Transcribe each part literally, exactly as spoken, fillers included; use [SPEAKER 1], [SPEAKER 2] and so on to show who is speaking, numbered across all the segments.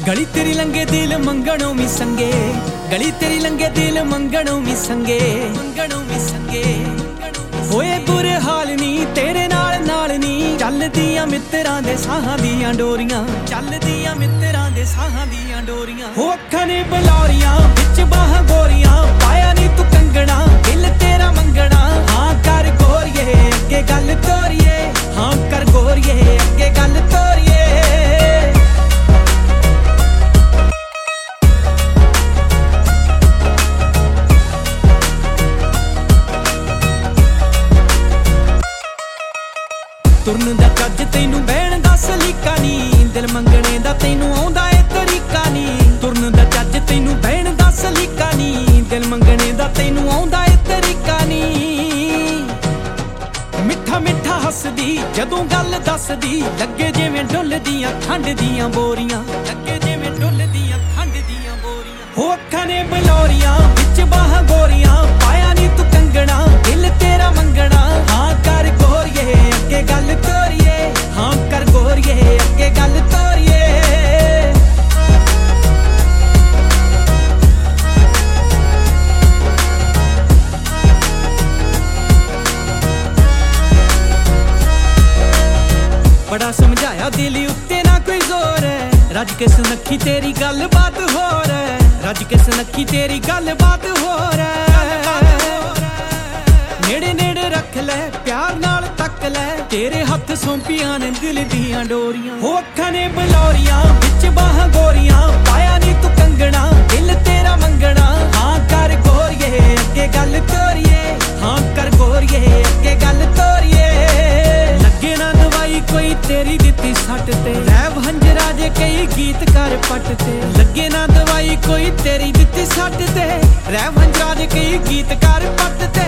[SPEAKER 1] गली तेरी लंगे दिल मंगणों मी संगे, गली तेरी लंगे दिल मंगणों मी संगे, मंगणों मी संगे। होए बुरे हाल नी तेरे नाल नाल नी, चलदियां मित्तरां दे साहां दियां डोरियां, चलदियां मित्तरां दे साहां दियां डोरियां। हो अखां ने बलौरियां विच बाह गोरियां, पाया नी तू कंगना दिल तेरा मंगना। हाँ कर गोरिए अगे गल तोरिए, हाँ कर गोरिए अगे गल तोरिए। तुरन दा चज तैनू बहन दा सलीका नी, दिल मंगने दा तैनू आउंदा ए तरीका नी। तुरन दा चज तैनू बहन दा सलीका नी, दिल मंगने दा तैनू आउंदा ए तरीका नी। मिठा मिठा हसदी जदों गल दसदी, लगे जिवें डुलदियां खंड दियां बोरियां, लगे जिवें डुलदियां खंड दियां बोरियां। हो अखां ने बलौरियां विच बाह गोरियां, पाया नी तू कंगना दिल तेरा मंगना। हाँ कर गोरिए अगे गल तोरिए, हाँ कर गोरिए अगे गल तोरिए। बड़ा समझाया दिल उत्ते ना कोई जोर है, रज के सुनखी तेरी गल बात होर है, रज के सुनखी तेरी गल बात होर है। नेड़े नेड़े रख ले प्यार नाल तक ले, तेरे हथ सौंपियां ने दिल दियां डोरियां। हो अखां ने बलौरियां विच बाह गोरियां, पाया नी तू कंगना दिल तेरा मंगना। हाँ कर गोरिए अगे गल तोरिए, हाँ कर गोरिए अगे गल तोरिए। लगे ना दवाई कोई तेरी दित्ती सट ते, रैव हंजरा जे कई गीत कर पट ते। लगे ना दवाई कोई तेरी दित्ती सट ते, रैव हंजरा जे कई गीत कर पट ते।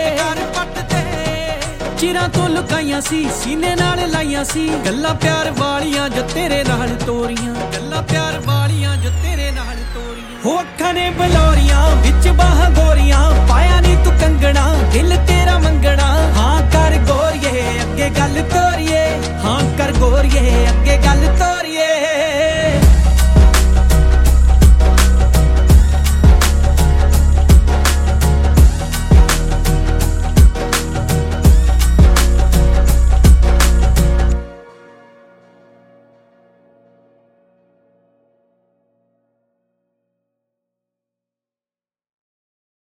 [SPEAKER 1] चिरां तो लुकाइयां सी सीने नाल लाइयां सी, गल्लां प्यार वालियां जो तेरे नाल तोरियां, गल्लां प्यार वालियां जो तेरे नाल तोरियां। हो अखां ने बलौरियां विच बाह गोरियां, पाया नी तू कंगना दिल तेरा मंगना। हाँ कर गोरिए अगे गल तोरिए, हाँ कर गोरिए अगे गल तोरिए।